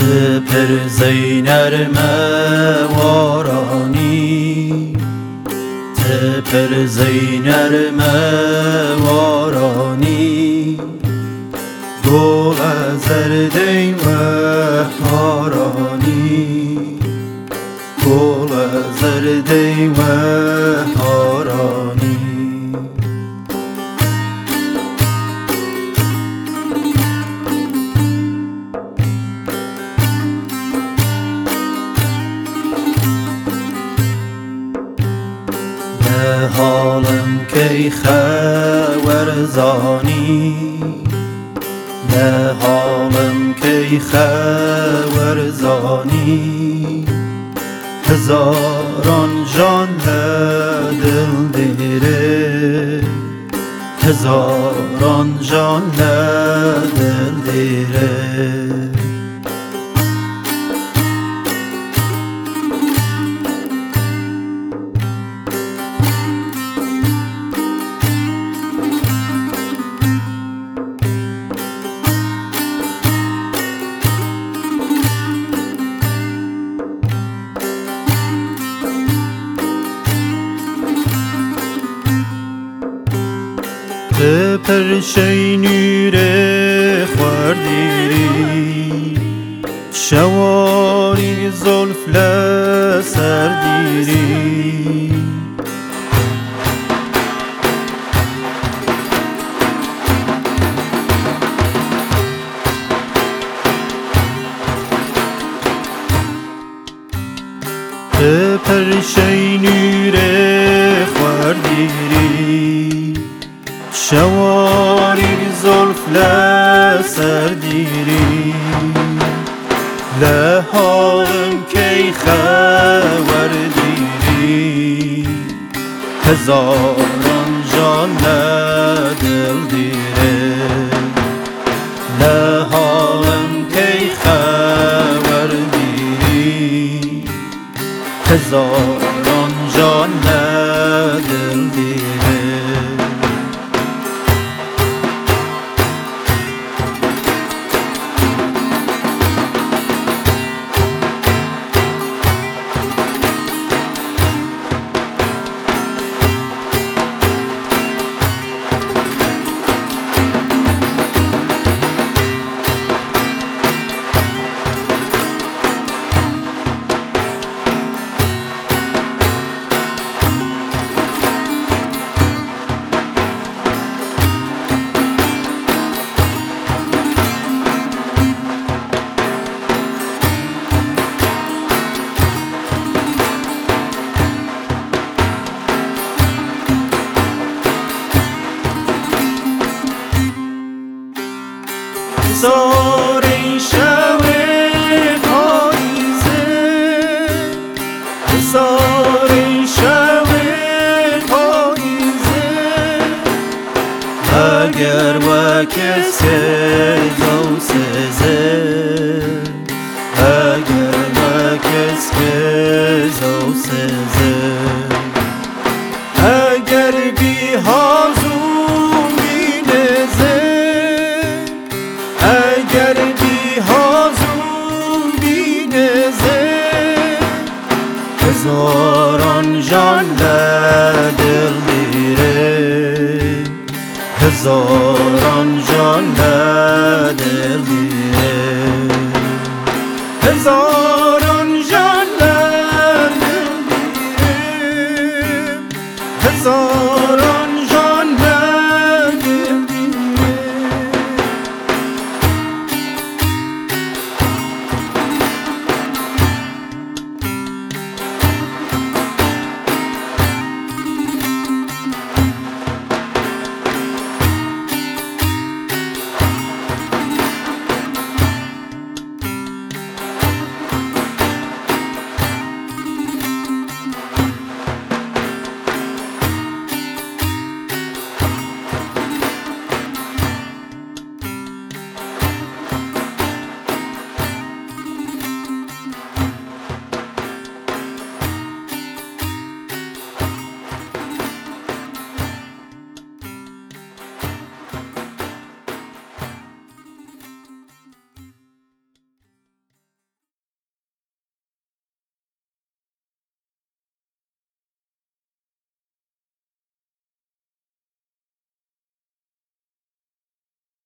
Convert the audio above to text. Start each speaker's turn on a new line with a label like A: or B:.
A: پر زینرمه وارانی پر زینرمه وارانی گل زردین و هارانی گل زردین و هارانی حالم کی خبر زانی حالم کی خبر زانی هزاران جان دل دیره هزاران جان دل دیره پر شینیره خوردیری شواری زلف لسردیری پر شینیره خوردیری شواری زلف لسردیری لحالم کی خبر دیری هزاران جان دل دیره لحالم کی خبر دیری هزاران جان دل دیره زاری شب پاییزه زاری شب پاییزه اگر و کسی دو سزه اگر و کسی دو سزه اگر بی حضور بینزه اگر بی حضور بینزه هزاران جان دل دیره هزاران جان دل دیره هزاران جان دل دیره هزار